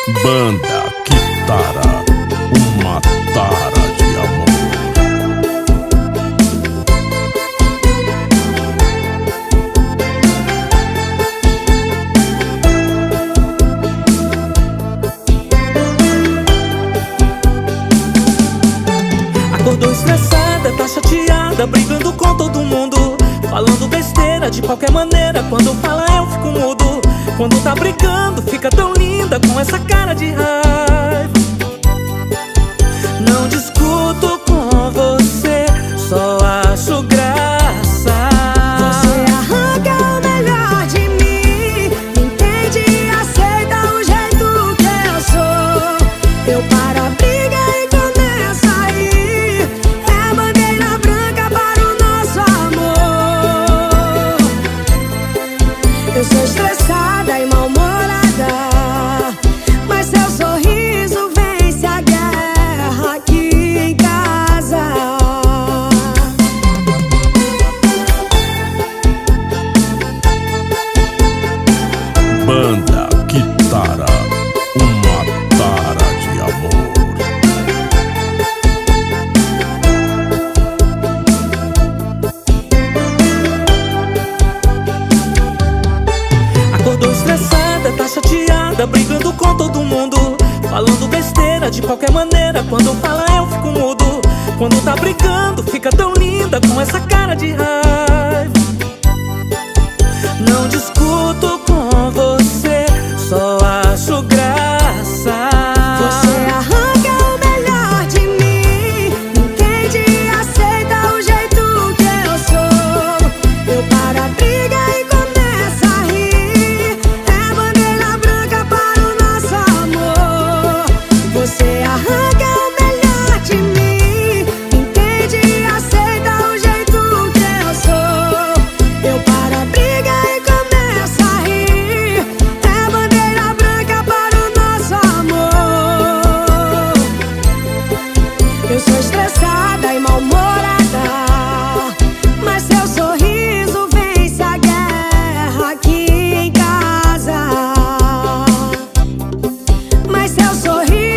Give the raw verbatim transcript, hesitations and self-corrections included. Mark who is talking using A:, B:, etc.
A: Banda Kitara, uma tara de amor.
B: Acordou estressada, tá chateada, brigando com todo mundo, falando besteira de qualquer maneira. Quando fala eu fico mudo. Quando tá brigando fica tão linda com essa cara de raiva. Não discuto com você, só acho graça.
C: Você arranca o melhor de mim, entende e aceita o jeito que eu sou. Eu paro a briga e começo a ir, é bandeira branca para o nosso amor. Eu sou estressada e mal-humorada, mas seu sorriso vence a guerra aqui em casa.
A: Banda Kitara, uma tara de amor.
B: Acordou estressada, tá chateada, brigando com todo mundo, falando besteira de qualquer maneira. Quando fala eu fico mudo. Quando tá brigando fica tão linda com essa cara de raiva. Não discuto com você, só acho graça.
C: Você arranca o melhor de mim, entende e aceita o jeito que eu sou. Eu paro a briga e começo a rir, é bandeira branca para o nosso amor. Você arranca o melhor de mim, entende e aceita o jeito que eu sou. Eu paro a briga e começo a rir, é bandeira branca para o nosso amor. Eu sou estressada e mal-humorada, mas seu sorriso vence a guerra aqui em casa. Mas seu sorriso